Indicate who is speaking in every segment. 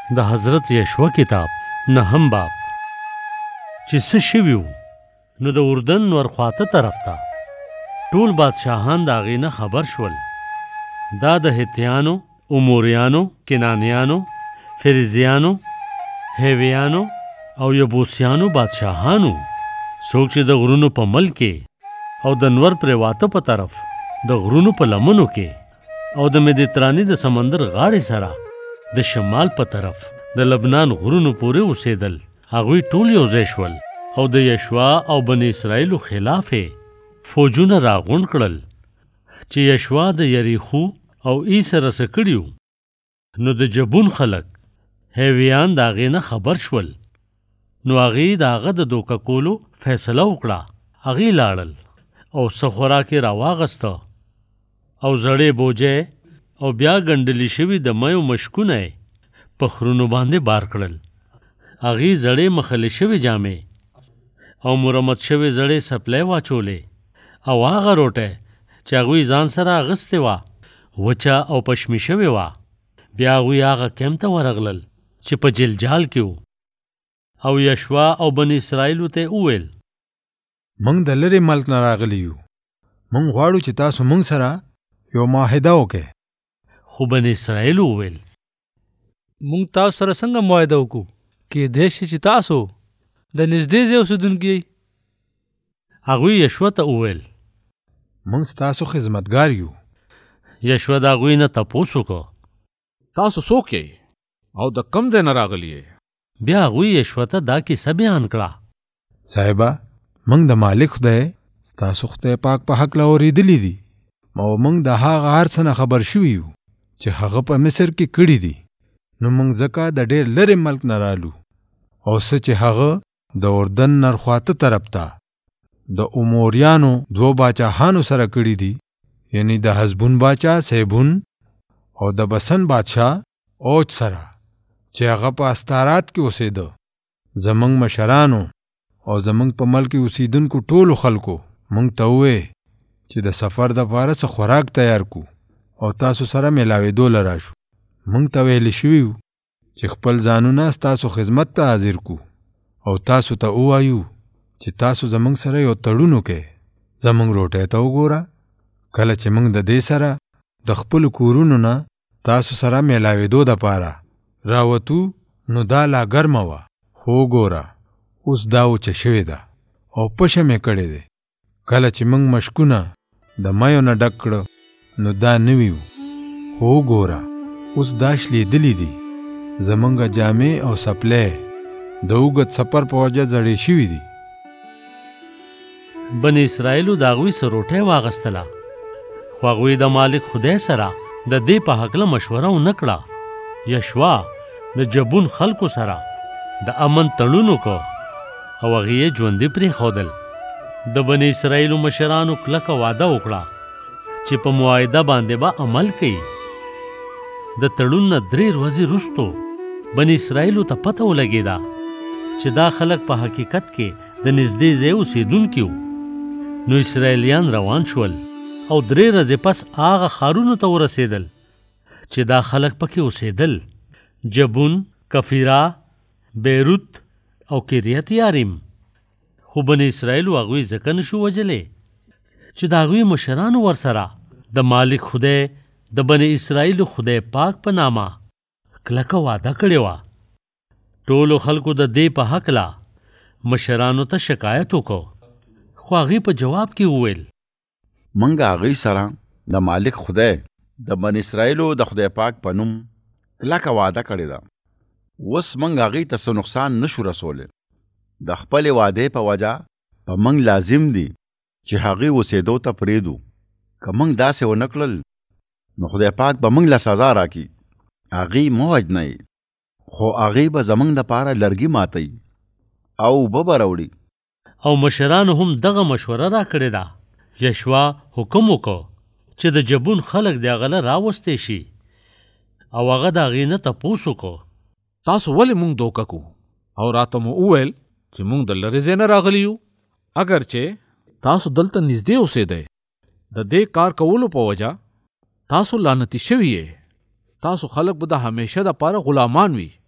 Speaker 1: د حضرت یشوع کتاب 9 باب. چې څه شوي وو نو د اردن ورخواته طرف ته ټول بادشاهان د هغې نه خبر شول. دا د هتیانو، اموریانو، کنانیانو، فریزیانو، هیویانو او یبوسیانو بادشاهانو، څوک چې د غرونو په ملک کې او د نور پرېواته په طرف د غرونو په لمنو کې او د مدیترانې د سمندر غاړې سره د شمال په طرف د لبنان غرونو پورې اوسېدل. هغوی ټول یو ځای شول او د یشوع او بني اسرائیلو خلاف فوجونه راغونډ کړل. چې یشوع د یریخو او ای سره څه کړي وو نو د جبون خلک هیویان د هغې نه خبر شول. نو هغې د هغه د دوکه کولو فیصله وکړه. هغې لاړل او څه خوراک یې راواغسته او زړې بوجۍ او بیا ګنډلي شوي د میو مشکونه یې په خرونو باندې بار کړل. هغې زړې مخلي شوي جامې او مرمت شوي زړې سپلۍ واچولې او هغه روټۍ چې هغوی ځان سره اغوستې وه وچه او پشمي شوې وه. بیا هغوی هغه کیمپ ته ورغلل چې په جلجال کې و. او یشوع او بني اسرائیلو ته وویل
Speaker 2: موږ د لرې ملک نه راغلي یو. موږ غواړو چې تاسو موږ سره یو معاهده وکړئ.
Speaker 1: خو بني اسرائیلو وویل
Speaker 3: مونږ تاسو سره څنګه معاهده وکړو کېدای شي چې تاسو د نږدې ځای اوسېدونکي یئ.
Speaker 1: هغوی یشوع ته وویل
Speaker 2: موږ ستاسو خدمتګار یو.
Speaker 1: یشوع د هغوی نه تپوس وکړو
Speaker 4: تاسو څوک یئ او د کوم ځای نه راغلي یئ؟
Speaker 1: بیا هغوی یشوع ته دا کیسه بیان کړه.
Speaker 2: صاحبه موږ د مالک خدای ستاسو خدای پاک په حق له اورېدلي دي او موږ د هغه هر څه نه خبر شوي یو چې هغه په مصر کې کړي دي. نو موږ ځکه د ډېر لرې ملک نه رالو او څه چې هغه د اردن نرخواته طرف ته د اموریانو 2 باچاهانو سره کړي دي، یعنی د حزبون باچا سیبون او د بسن بادشاه اوج سره چې هغه په استارات کې اوسېده. زمونږ مشرانو او زمونږ په ملک اوسېدونکو ټولو خلکو موږ ته ووې چې د سفر دپاره څه خوراک تیار کو او تاسو سره میلاوېدو له راشو. موږ ته ویلی شوي وو چې خپل ځانونه ستاسو خدمت ته حاضر کو او تاسو ته ووایو چې تاسو زموږ سره یو تړون وکئ. زموږ روټۍ ته وګوره. کله چې موږ د دې سره د خپلو کورونو نه تاسو سره میلاوېدو دپاره راوتو نو دا لا ګرمه وه، خو وګوره اوس دا وچه شوې ده او پشه مې کړې دی. کله چې موږ مشکونه د میو نه ډک کړه نو دا نوي وو، خو وګوره اوس دا شلېدلي دي. زمونږ جامې او سپلۍ د اوږد سفر په وجه زړې شوي دي.
Speaker 1: بني اسرائیلو د هغوی څه روټۍ واغستله، خو هغوی د مالک خدای سره د دې په هکله مشوره ونه کړه. یشوع د جبون خلکو سره د امن تړون وکړ او هغې یې ژوندي پرېښودل. د بني اسرائیلو مشرانو کلکه وعده وکړه چې په معاهده باندې به عمل کوي. د تړون نه 3 ورځې وروستو بني اسرائیلو ته پته ولګېده چې دا خلک په حقیقت کې د نږدې ځای اوسېدونکي وو. نو اسرائیلیان روان شول او 3 ورځې پس هغه ښارونو ته ورسېدل چې دا خلک پکې اوسېدل: جبون، کفیرا، بیروت او کریت یاریم. خو بني اسرائیلو هغوی ځکه نشو وجلی چې د هغوی مشرانو ورسره د مالک خدای د بني اسرائیلو خدای پاک په نامه کلکه وعده کړې وه. ټولو خلکو د دې په هکله مشرانو ته شکایت وکړو، خو هغوی په جواب کې وویل
Speaker 5: موږ هغوی سره د مالک خدای د بني اسرائیلو د خدای پاک په نوم کلکه وعده کړې ده. اوس موږ هغوی ته څه نقصان نشو رسولی. د خپلې وعدې په وجه په موږ لازم دي چې هغې اوسېدو ته پرېږدو. که موږ داسې ونه کړل نو خدای پاک به موږ له سزا راکړي. هغې مه وژنئ، خو هغې به زموږ دپاره لرګي ماتئ او اوبه به راوړي.
Speaker 1: او مشرانو هم دغه مشوره را کړې ده. یشوع حکم وکړ چې د جبون خلک د هغه نه راوستی شي او هغه د هغې نه تپوس وکړو
Speaker 4: تاسو ولې مونږ دوکه کو او راته مو وویل چې مونږ د لرې ځای نه راغلي یو، اگر چې تاسو دلته نږدې اوسېدئ. د دې کار کولو په وجه تاسو لعنتي شوي یې. تاسو خلک به د همیشه دپاره غلامان وي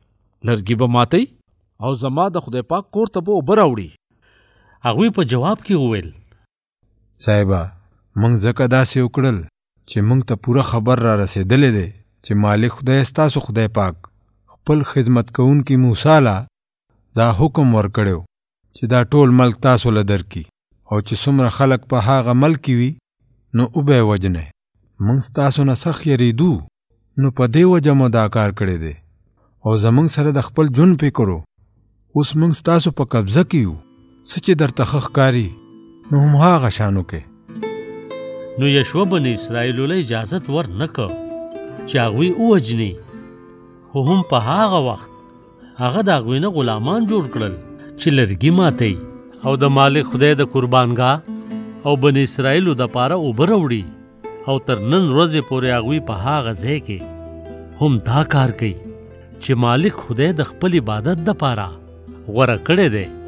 Speaker 4: لرګي به ماتئ او زما د خدای پاک کور ته به اوبه راوړي.
Speaker 1: هغوی په جواب کې وویل
Speaker 2: صاحبه موږ ځکه داسې وکړل چې موږ ته پوره خبر را رسېدلی دی چې مالک خدای ستاسو خدای پاک خپل خدمت کوونکي موسی له دا حکم ورکړی چې دا ټول ملک تاسو له درکړي او چې څومره خلک په هغه ملک کې وي نو وبه یې وژنئ. موږ ستاسو نه سخت یریدو نو په دې وجه مو دا کار کړی دی او زموږ سره د خپل ژوند فکر و. اوس موږ ستاسو په قبضه کې یو، څه چې درته ښه ښکاري نو هم هغه شان وکړئ.
Speaker 1: نو یشوع بني اسرائیلو له اجازت ور نه کړ چې هغوی ووجني، خو هم په هغه وخت هغه د هغوی نه غلامان جوړ کړل چې لرګي ماتئ او د مالک خدای د قربانګاه او بني اسرائیلو دپاره اوبه راوړي او تر نن ورځې پورې هغوی په هغه ځای کې هم دا کار کوي چې مالک خدای د خپل عبادت دپاره غوره کړی دی.